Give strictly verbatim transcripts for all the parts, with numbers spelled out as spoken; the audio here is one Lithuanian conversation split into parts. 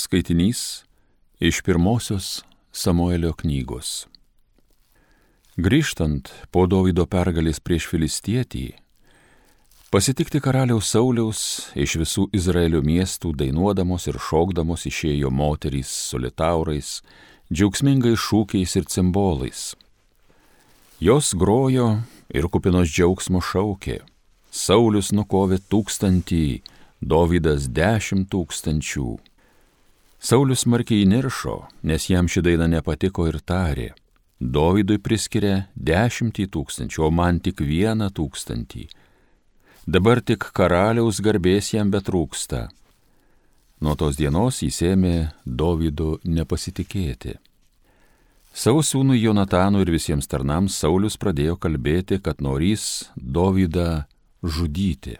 Skaitinys iš pirmosios Samuelio knygos. Grįžtant po Dovydo pergalės prieš filistietį, pasitikti karaliaus Sauliaus iš visų Izraelio miestų dainuodamos ir šokdamos išėjo moterys su litaurais, džiaugsmingais šūkiais ir cimbolais. Jos grojo ir kupinos džiaugsmo šaukė: Saulius nukovė tūkstantį, Dovydas dešimt tūkstančių. Saulius smarkiai įniršo, nes jam ši daina nepatiko ir tarė: Dovydui priskiria dešimtį tūkstančių, o man tik vieną tūkstantį. Dabar tik karaliaus garbės jam betrūksta. Nuo tos dienos jis ėmė Dovydu nepasitikėti. Savo sūnui Jonatanui ir visiems tarnams Saulius pradėjo kalbėti, kad norys Dovydą žudyti.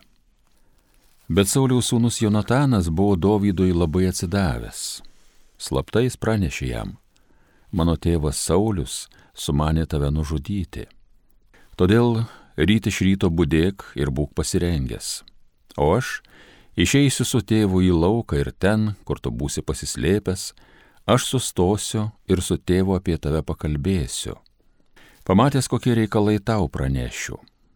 Bet Sauliaus sūnus Jonatanas buvo Dovydui labai atsidavęs. Slaptai jis pranešė jam: mano tėvas Saulius sumanė tave nužudyti. Todėl ryt iš ryto budėk ir būk pasirengęs. O aš išeisiu su tėvu į lauką ir ten, kur tu būsi pasislėpęs, aš sustosiu ir su tėvu apie tave pakalbėsiu. Pamatęs, kokie reikalai tau pranešiu.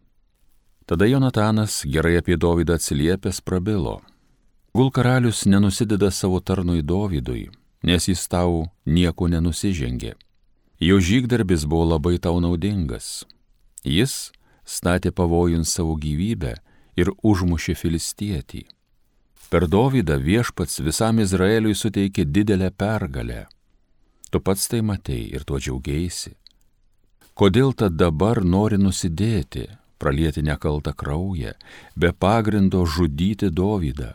Tada Jonatanas, gerai apie Dovydą atsiliepęs, prabilo: Gul karalius nenusideda savo tarnui Dovydui, nes jis tau nieko nenusižengė. Jo žygdarbis buvo labai tau naudingas. Jis statė pavojun savo gyvybę ir užmušė filistietį. Per Dovydą viešpats visam Izraeliui suteikė didelę pergalę. Tu pats tai matei ir tuo džiaugeisi. Kodėl tad dabar nori nusidėti, pralieti nekaltą kraują, be pagrindo žudyti Dovydą?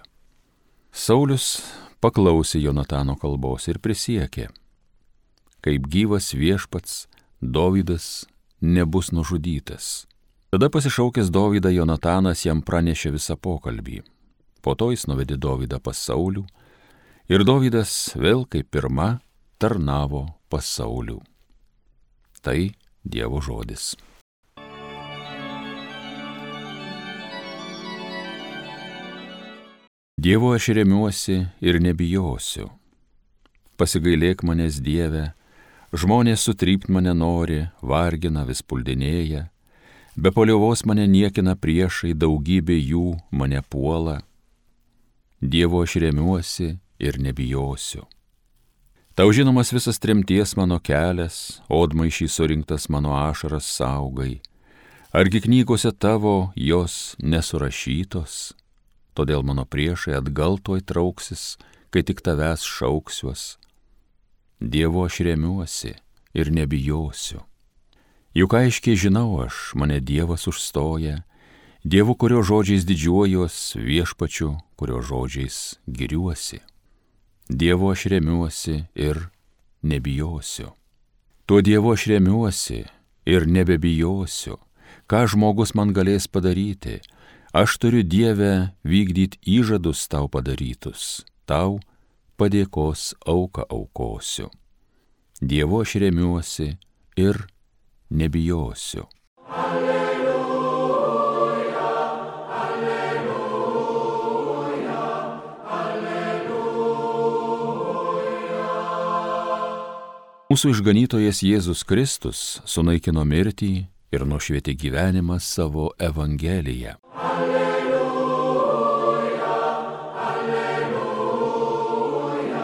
Saulius paklausė Jonatano kalbos ir prisiekė: kaip gyvas viešpats, Dovydas nebus nužudytas. Tada pasišaukęs Dovydą, Jonatanas jam pranešė visą pokalbį. Po to jis nuvedė Dovydą pas Saulių ir Dovydas vėl kaip pirma tarnavo pas Saulių. Tai Dievo žodis. Dievo aš remiuosi ir nebijosiu. Pasigailėk manęs, Dieve, žmonės sutrypt mane nori, vargina, vis puldinėja, be paliovos mane niekina priešai, daugybė jų mane puola. Dievo aš remiuosi ir nebijosiu. Tau žinomas visas tremties mano kelias, odmaišį surinktas mano ašaras saugai. Argi knygose tavo jos nesurašytos? Todėl mano priešai atgal tuoj trauksis, kai tik tavęs šauksiuos. Dievo aš remiuosi ir nebijosiu. Juk aiškiai žinau aš, mane Dievas užstoja, Dievu, kurio žodžiais didžiuojuos, viešpačiu, kurio žodžiais giriuosi. Dievo aš remiuosi ir nebijosiu. Tuo Dievu aš remiuosi ir nebebijosiu. Ką žmogus man galės padaryti? Aš turiu, Dieve, vykdyti įžadus tau padarytus, tau padėkos auką aukosiu. Dievo aš remiuosi ir nebijosiu. Alleluja, alleluja, alleluja. Mūsų išganytojas Jėzus Kristus sunaikino mirtį ir nušvietė gyvenimą savo Evangeliją. Alleluja, alleluja,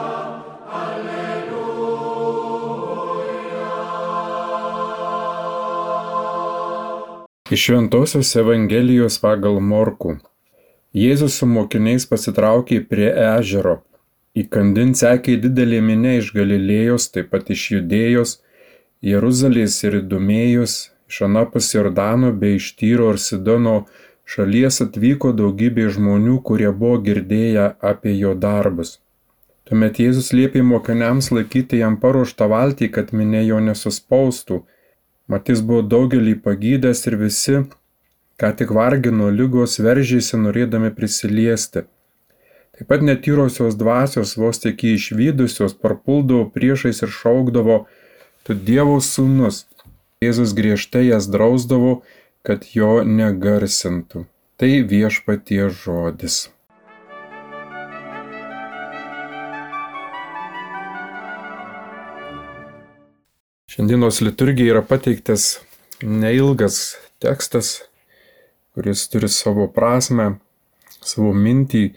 alleluja. Iš Šventosios Evangelijos pagal Morkų. Jėzus su mokiniais pasitraukė prie ežero. Įkandin sekė didelė minia iš Galilėjos, taip pat iš Judėjos, Jeruzalės ir Idumėjos, iš anapus Jordano bei iš Tyro ir Sidono šalies atvyko daugybė žmonių, kurie buvo girdėję apie jo darbus. Tuomet Jėzus liepė mokiniams laikyti jam paruoštą valtį, kad minia jo nesuspaustų. Mat jis buvo daugelį pagydęs ir visi, ką tik vargino ligos, veržėsi norėdami prisiliesti. Taip pat netyrosios dvasios vos tik jį išvydusios parpuldavo priešais ir šaukdavo: tu Dievo sūnus. Jėzus griežtai jas drausdavo, kad jo negarsintų. Tai Viešpaties žodis. Šiandienos liturgija yra pateiktas neilgas tekstas, kuris turi savo prasme, savo mintį.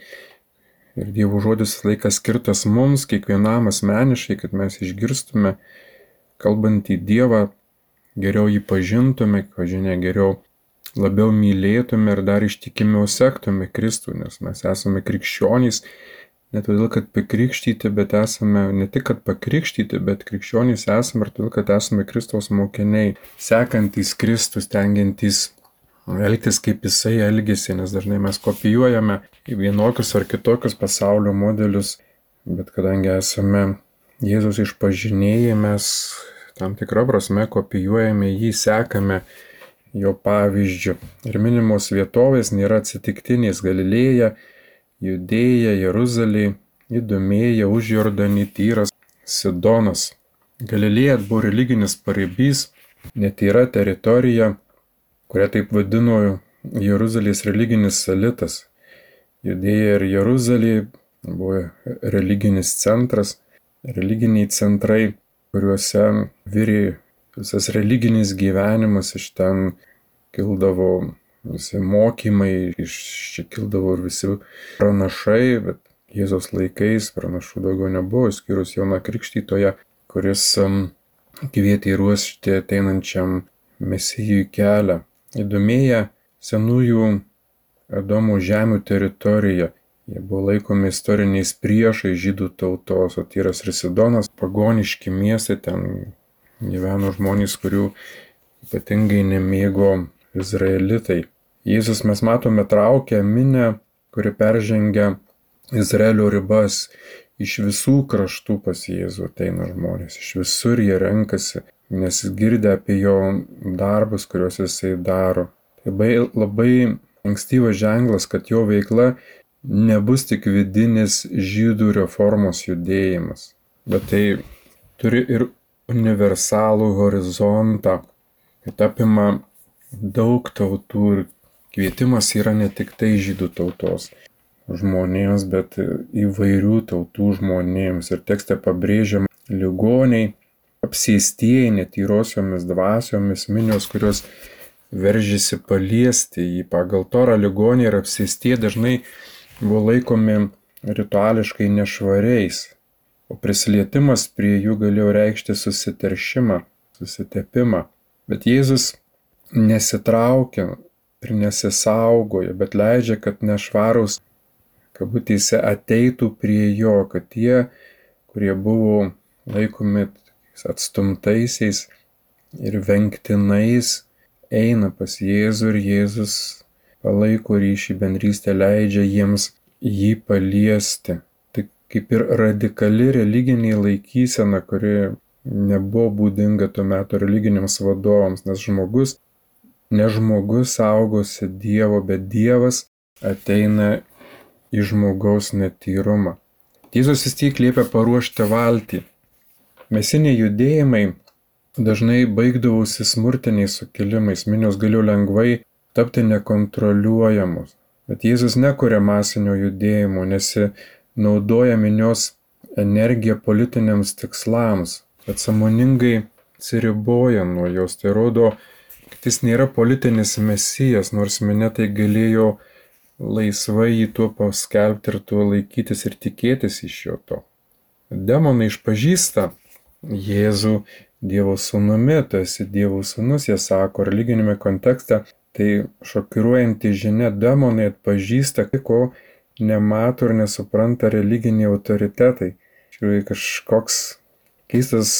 Ir Dievo žodis laikas skirtas mums, kiekvienam asmeniškai, kad mes išgirstume, kalbant į Dievą, geriau jį pažintume, važinia, geriau labiau mylėtume ir dar ištikimiau sektume Kristų, nes mes esame krikščionys, ne todėl, kad pakrikštyti, bet esame, ne tik, kad pakrikštyti, bet krikščionys esame ir todėl, kad esame Kristaus mokiniai, sekantys Kristus, stengiantys elgtis kaip jisai elgėsi, nes dažnai mes kopijuojame vienokius ar kitokius pasaulio modelius, bet kadangi esame Jėzus išpažinėjai, mes tam tikrą prasme kopijuojame jį, sekame jo pavyzdžiu. Ir minimos vietovės nėra atsitiktinės: Galilėja, Judėja, Jeruzalė, Idumėja, Užjordanė, Tyras, Sidonas. Galilėja buvo religinis paribys, netyra teritorija, kurią taip vadino Jeruzalės religinis elitas. Judėja ir Jeruzalė buvo religinis centras, religiniai centrai, kuriuose virė visas religinis gyvenimas, iš ten kildavo visi mokymai, iš čia kildavo ir visi pranašai, bet Jėzaus laikais pranašų daugiau nebuvo, išskyrus Joną Krikštytoją, kuris kvietė ruošti ateinančiam Mesijui kelią. Idumėja senųjų Edomo žemių teritorija. Jie buvo laikomi istoriniais priešais žydų tautos, o Tyras ir Sidonas pagoniški miestai, ten gyveno žmonės, kurių ypatingai nemėgo izraelitai. Jėzus, mes matome, traukia minią, kuri peržengia Izraelio ribas. Iš visų kraštų pas Jėzų ateina žmonės, iš visur jie renkasi, nes girdė apie jo darbus, kuriuos jisai daro. Tai labai ankstyvas ženklas, kad jo veikla nebus tik vidinis žydų reformos judėjimas, bet tai turi ir universalų horizontą, kad apima daug tautų ir kvietimas yra ne tik tai žydų tautos žmonėms, bet įvairių tautų žmonėms. Ir tekste pabrėžiama ligoniai, apsėstieji netyrosiomis dvasiomis, minios, kurios veržėsi paliesti jį. Pagal Torą ligoniai ir apsėstieji dažnai buvo laikomi rituališkai nešvariais, o prisilietimas prie jų galėjo reikšti susiteršimą, susitepimą. Bet Jėzus nesitraukia ir nesisaugoja, bet leidžia, kad nešvarūs kabutėse ateitų prie jo, kad tie, kurie buvo laikomi atstumtaisiais ir vengtinais, eina pas Jėzų ir Jėzus palaiko ryšį, bendrystę, leidžia jiems jį paliesti. Tai kaip ir radikali religinė laikysena, kuri nebuvo būdinga tuo metu religiniams vadovams, nes žmogus, ne žmogus saugosi Dievo, bet Dievas ateina į žmogaus netyrumą. Jėzus vis tiek liepia paruošti valtį. Mesiniai judėjimai dažnai baigdavosi smurtiniais sukilimais, minios galėjo lengvai tapti nekontroliuojamos. Bet Jėzus nekuria masinio judėjimo, nesinaudoja minios energiją politiniams tikslams, bet sąmoningai atsiriboja nuo jos. Tai rodo, kad jis nėra politinis mesijas, nors minia tai galėjo laisvai jį tuo paskelbti ir tuo laikytis ir tikėtis iš jo to. Demonai išpažįsta Jėzų Dievo sūnumi, tu esi Dievo sūnus, jie sako religinėme kontekste, tai šokiruojanti žinia, demonai atpažįsta, ko nemato ir nesupranta religiniai autoritetai. Žiūrėjau, kažkoks keistas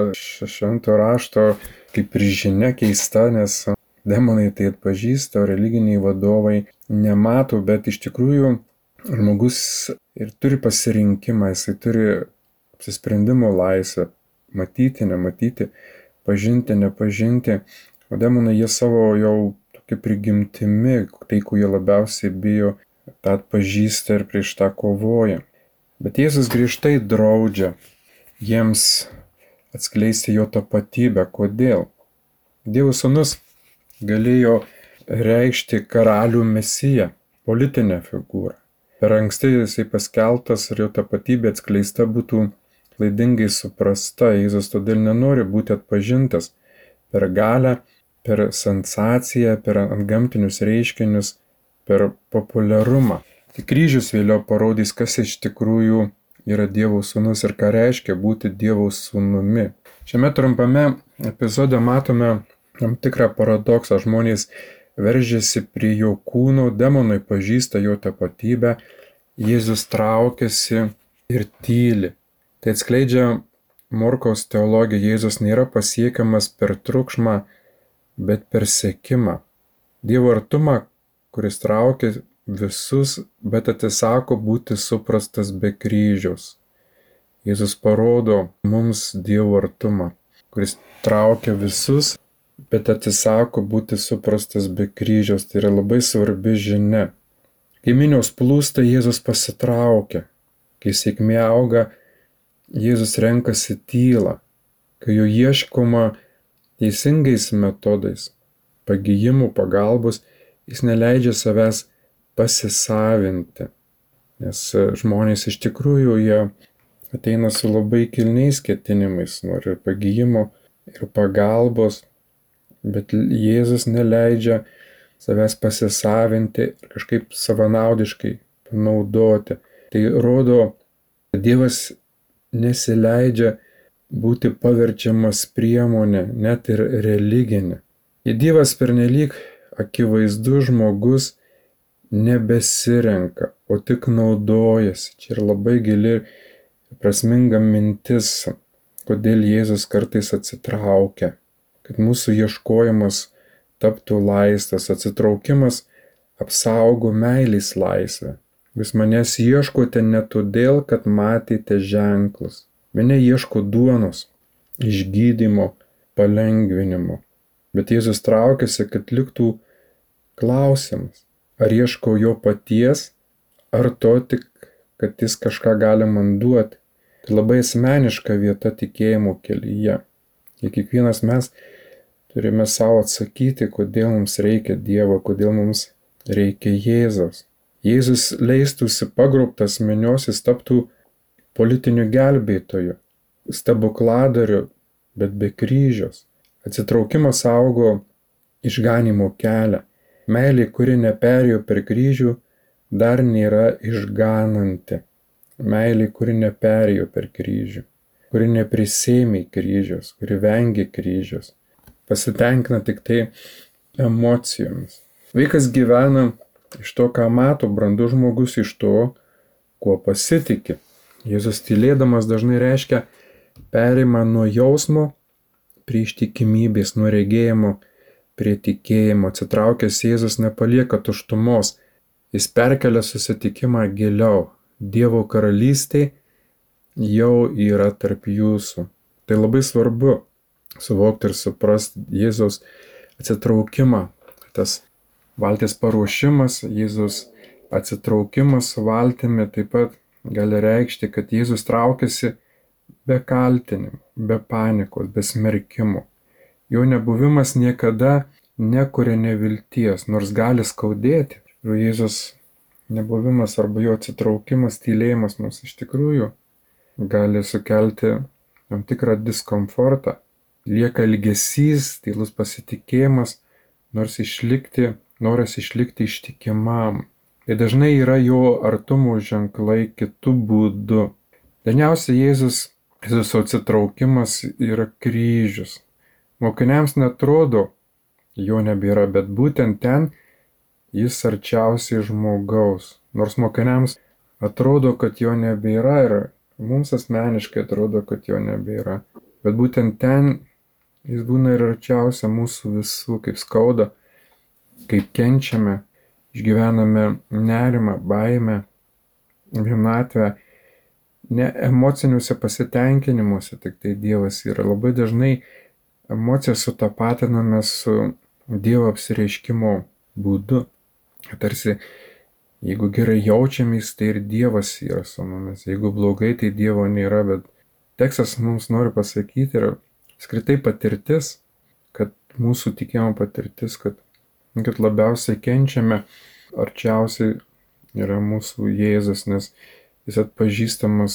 švento rašto, kaip ir žinia keista, nes demonai tai atpažįsta, o religiniai vadovai nemato, bet iš tikrųjų žmogus ir turi pasirinkimą, jisai turi apsisprendimo laisvę, matyti, nematyti, pažinti, nepažinti. O demonai jie savo jau tokia prigimtimi, tai, ko jie labiausiai bijo, tą atpažįsta ir prieš tą kovoja. Bet Jėzus griežtai draudžia jiems atskleisti jo tapatybę. Kodėl? Dievo sūnus galėjo reikšti karalių mesiją, politinę figūrą. Per anksti jisai paskelbtas ir jo tapatybė atskleista būtų klaidingai suprasta. Jėzus todėl nenori būti atpažintas per galią, per sensaciją, per antgamtinius reiškinius, per populiarumą. Tik kryžius vėliau parodys, kas iš tikrųjų yra Dievo sūnus ir ką reiškia būti Dievo sūnumi. Šiame trumpame epizode matome tam tikrą paradoksą. Žmonės veržiasi prie jo kūno, demonai pažįsta jo tapatybę, Jėzus traukiasi ir tyli. Tai atskleidžia Morkaus teologija. Jėzus nėra pasiekiamas per triukšmą, bet per sekimą. Dievo artumą, kuris traukia visus, bet atsisako būti suprastas be kryžiaus. Jėzus parodo mums Dievo artumą, kuris traukia visus, bet atsisako būti suprastas be kryžiaus. Tai yra labai svarbi žinia. Kai minios plūsta, Jėzus pasitraukia. Kai sėkmė auga, Jėzus renkasi tylą. Kai jo ieškoma teisingais metodais, pagijimų, pagalbos, jis neleidžia savęs pasisavinti. Nes žmonės iš tikrųjų jie ateina su labai kilniais ketinimais, nori pagijimo ir pagalbos, bet Jėzus neleidžia savęs pasisavinti ir kažkaip savanaudiškai panaudoti. Tai rodo, kad Dievas nesileidžia būti paverčiamas priemonė, net ir religinė. Jei Dievas pernelyg akivaizdus žmogus nebesirenka, o tik naudojasi. Čia yra labai gili ir prasminga mintis, kodėl Jėzus kartais atsitraukia, kad mūsų ieškojimas taptų laisvas. Atsitraukimas apsaugo meilės laisvę. Jūs manęs ieškote ne todėl, kad matėte ženklus. Mane ieško duonos, išgydymo, palengvinimo. Bet Jėzus traukiasi, kad liktų klausimas, ar ieškau jo paties, ar to tik, kad jis kažką gali man duoti. Tai labai asmeniška vieta tikėjimo kelyje. Ir kiekvienas mes turime savo atsakyti, kodėl mums reikia Dievo, kodėl mums reikia Jėzaus. Jėzus leistųsi pagrobtas minios, jis taptų politiniu gelbėtoju, stebukladariu, bet be kryžiaus. Atsitraukimas saugo išganimo kelią. Meilė, kuri neperėjo per kryžių, dar nėra išgananti. Meilė, kuri neperėjo per kryžių, kuri neprisėmė kryžiaus, kuri vengė kryžiaus, pasitenkina tik tai emocijomis. Vaikas gyvena iš to, ką mato, brandus žmogus iš to, kuo pasitiki. Jėzus tylėdamas dažnai reiškia perėjimą nuo jausmo prie ištikimybės, nuo regėjimo prie tikėjimo. Atsitraukęs Jėzus nepalieka tuštumos, jis perkelia susitikimą giliau. Dievo karalystė jau yra tarp jūsų. Tai labai svarbu suvokti ir suprasti Jėzaus atsitraukimą. Tas valties paruošimas, Jėzaus atsitraukimas su valtimi taip pat gali reikšti, kad Jėzus traukiasi be kaltinimų, be panikos, be smerkimo. Jo nebuvimas niekada nekuria nevilties, nors gali skaudėti. Ir Jėzus nebuvimas arba jo atsitraukimas, tylėjimas mums iš tikrųjų gali sukelti tam tikrą diskomfortą. Lieka ilgesys, tylus pasitikėjimas, nors išlikti, noras išlikti ištikimam. Tai dažnai yra jo artumo ženklai kitų būdų. Dažniausiai Jėzus, Jėzus atsitraukimas yra kryžius. Mokiniams netrodo, jo nebėra, bet būtent ten jis arčiausiai žmogaus. Nors mokiniams atrodo, kad jo nebėra ir mums asmeniškai atrodo, kad jo nebėra. Bet būtent ten jis būna ir arčiausia mūsų visų, kaip skauda, kaip kenčiame, išgyvename nerimą, baimę, vienatvę, ne emociniuose pasitenkinimuose, tik tai Dievas yra. Labai dažnai emocijas sutapatiname su Dievo apsireiškimo būdu. Tarsi, jeigu gerai jaučiamės, tai ir Dievas yra su mumis. Jeigu blogai, tai Dievo nėra, bet tekstas mums nori pasakyti ir skritai patirtis, kad mūsų tikėjimo patirtis, kad, kad labiausiai kenčiame, arčiausiai yra mūsų Jėzus, nes jis atpažįstamas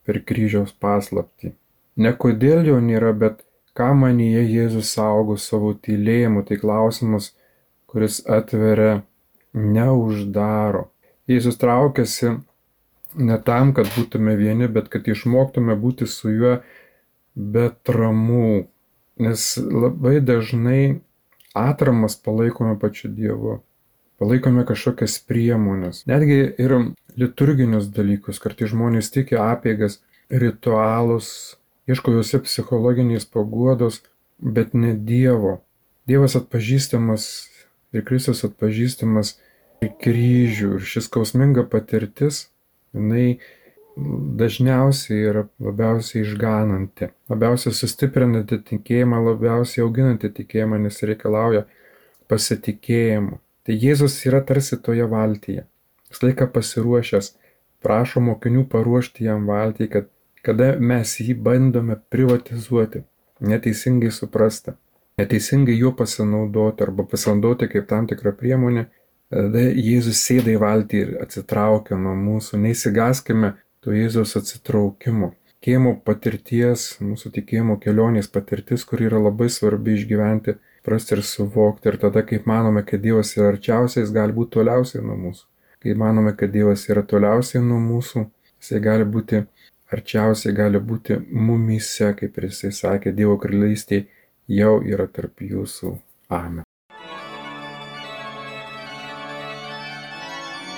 per kryžiaus paslaptį. Ne kodėl jo nėra, bet ką manyje Jėzus saugo savo tylėjimu, tai klausimas, kuris atveria, neuždaro. Jėzus traukiasi ne tam, kad būtume vieni, bet kad išmoktume būti su juo be tramų. Nes labai dažnai atramas palaikome pačiu Dievu. Palaikome kažkokias priemonės. Netgi ir liturginius dalykus. Kartais žmonės tiki apeigas, ritualus, ieško juose psichologinės paguodos, bet ne Dievo. Dievas atpažįstamas ir Kristus atpažįstamas ir kryžių. Ir šis skausminga patirtis, jinai dažniausiai yra labiausiai išgananti, labiausiai sustiprinanti tikėjimą, labiausiai auginanti tikėjimą, nes reikalauja pasitikėjimo. Tai Jėzus yra tarsi toje valtyje. Jis laiką pasiruošęs, prašo mokinių paruošti jam valtį, kad kada mes jį bandome privatizuoti, neteisingai suprasti, neteisingai juo pasinaudoti arba pasinaudoti kaip tam tikrą priemonę, tada Jėzus sėda į valtį ir atsitraukia nuo mūsų. Neįsigaskime to Jėzaus atsitraukimo. Tikėjimo patirties, mūsų tikėjimo kelionės patirtis, kuri yra labai svarbi išgyventi, prasti ir suvokti. Ir tada, kaip manome, kad Dievas yra arčiausiai, jis gali būti toliausiai nuo mūsų. Kai manome, kad Dievas yra toliausiai nuo mūsų, jisai gali būti arčiausiai, gali būti mumyse, kaip ir jisai sakė, Dievo karalystė jau yra tarp jūsų. Amen.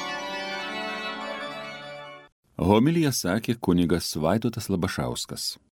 Homiliją sakė kunigas Vaidotas Labašauskas.